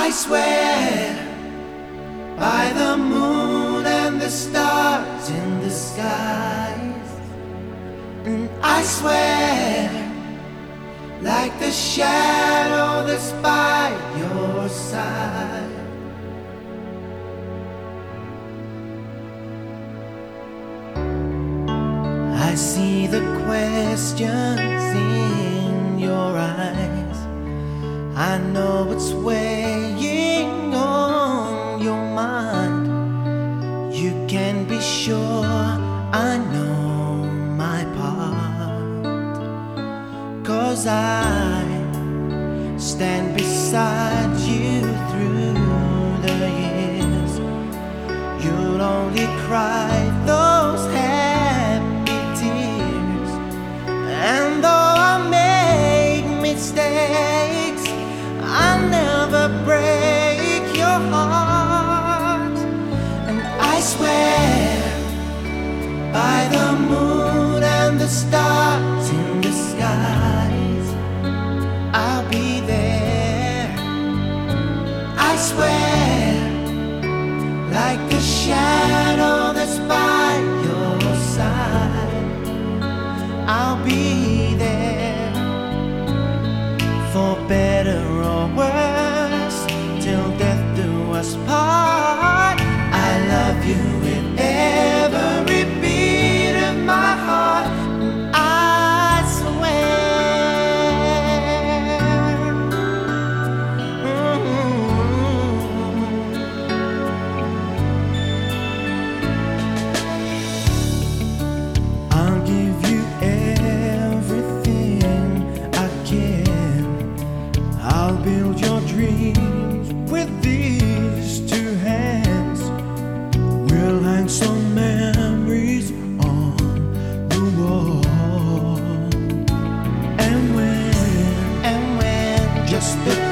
I swear by the moon and the stars in the skies, and I swear like the shadow that's by your side. I see the questions in your eyes. I know it's weighing on your mind. You can be sure I know my part, 'cause I stand beside you through the years. You'll only cry those happy tears. And though I make mistakes, I'll never break your heart. And I swear by the moon and the stars in the skies, I'll be there. I swear like the shadow that's by your side, I'll be there. For better or worse, till death do us part. I love you with every beat of my heart, and I swear. I'll give you everything I can. I'll build your dreams with these two hands. We'll hang some memories on the wall. And when just the